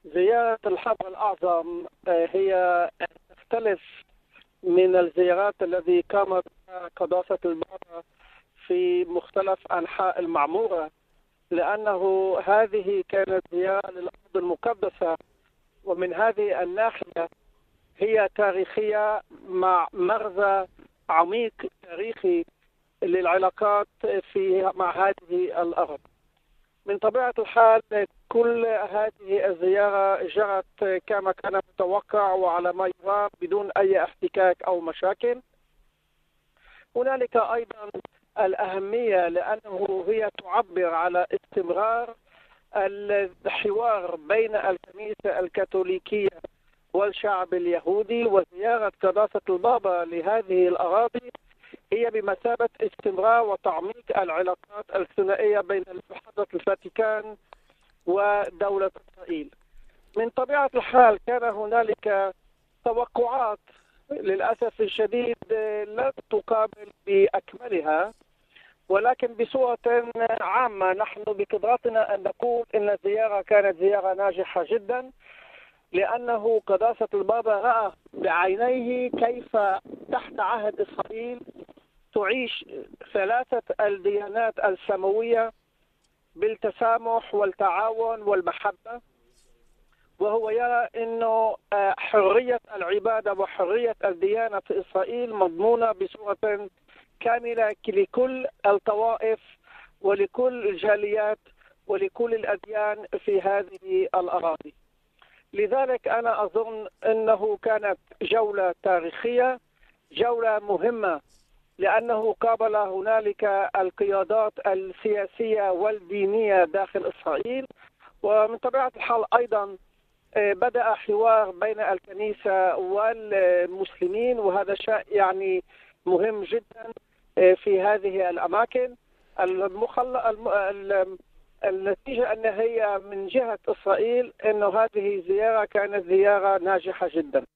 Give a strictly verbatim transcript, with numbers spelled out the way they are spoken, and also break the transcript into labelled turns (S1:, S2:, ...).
S1: زيارة الحضر الأعظم آه، هي تختلف من الزيارات التي قامت بها قداسة البابا في مختلف أنحاء المعمورة، لأنه هذه كانت زيارة للأرض المقدسة، ومن هذه الناحية هي تاريخية مع مغزى عميق تاريخي للعلاقات في مع هذه الأرض. من طبيعة الحال كل هذه الزيارة جرت كما كان متوقع وعلى ما يرام بدون أي احتكاك أو مشاكل. هنالك أيضا الأهمية لأنه هي تعبر على استمرار الحوار بين الكنيسة الكاثوليكية والشعب اليهودي، وزيارة قداسة البابا لهذه الأراضي هي بمثابة استمرار وتعميق العلاقات الثنائية بين حضرة الفاتيكان ودولة إسرائيل. من طبيعة الحال كان هنالك توقعات للأسف الشديد لا تقابل بأكملها، ولكن بصورة عامة نحن بقدرتنا أن نقول أن الزيارة كانت زيارة ناجحة جدا، لأنه قداسة البابا رأى بعينيه كيف تحت عهد إسرائيل تعيش ثلاثة الديانات السماوية بالتسامح والتعاون والمحبة، وهو يرى أنه حرية العبادة وحرية الديانة في إسرائيل مضمونة بصورة كاملة لكل الطوائف ولكل الجاليات ولكل الأديان في هذه الأراضي. لذلك أنا أظن أنه كانت جولة تاريخية، جولة مهمة، لأنه قابل هنالك القيادات السياسية والدينية داخل إسرائيل، ومن طبيعة الحال أيضا بدأ حوار بين الكنيسة والمسلمين، وهذا شيء يعني مهم جدا في هذه الأماكن. المخل... الم... النتيجة أن هي من جهة إسرائيل أن هذه زيارة كانت زيارة ناجحة جدا.